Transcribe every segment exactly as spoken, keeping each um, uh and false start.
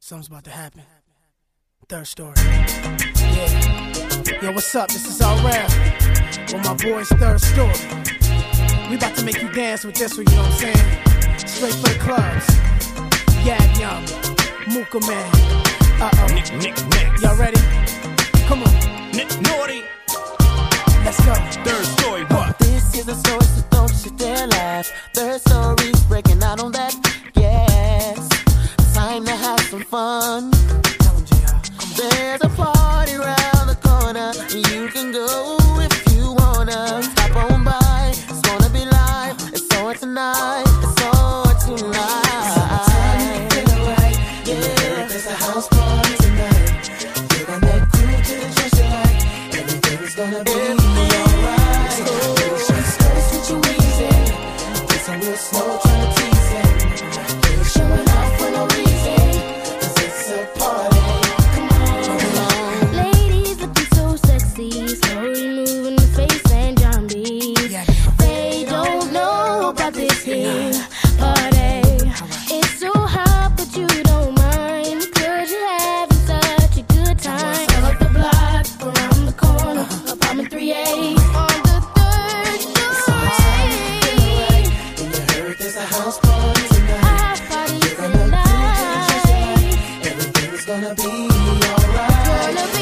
Something's about to happen. Third story. Yeah. Yo, what's up? This is all rap. With my boys, Third Story. We about to make you dance with this one, you know what I'm saying? Straight for the clubs. Yag Yum, Mooka Man. Uh-oh. Nick, Nick, Nick. Y'all ready? Come on. Nick Naughty. Let's go. Third Story, what? This is a story, so don't sit there and laugh. Third Story's breaking out on that. Yes, time to have some fun. There's a party around the corner. You can go if you wanna. Stop on by. It's gonna be live. It's on tonight. It's on tonight. Summertime, you feel right. Yeah, there's a house party tonight. You got that cool to the dress you like. Everything's gonna be alright. So just go switch your easy. Get some real slow, trying to tease him. You're showing off for no reason. 'Cause it's a party. Slowly moving the face and drum beats. They don't know about this here party. It's so hot, but you don't mind, 'cause you're having such a good time. Up the block, around the corner, apartment three A, on the third story. And you heard there's a house party tonight. A house party tonight. Everything's gonna be alright. Gonna be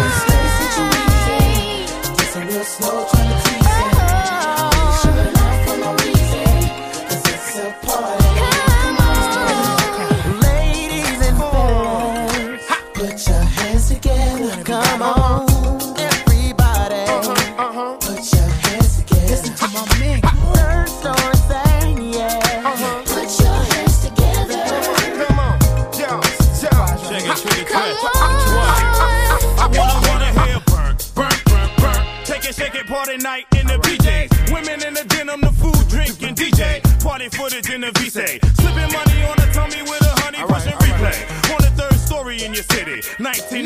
real slow, trying to tease him. You're showing off for no reason. 'Cause it's a party. Come on. Ladies and boys, put your hands together. Come on, everybody. Uh-huh. Put your hands together. Listen to my man. Third Story saying, yeah. Uh-huh. Put your hands together. Come on, yo, yo. Shake it, shake it, shake it. I wanna wanna hear burn, burn, burn, burn. Take it, shake it, party night in the P Js. Women in the denim, the food, drink, and D J. Party footage in the V C. Slipping money on the tummy with a honey pushing replay. On the Third Story in your city. nineteen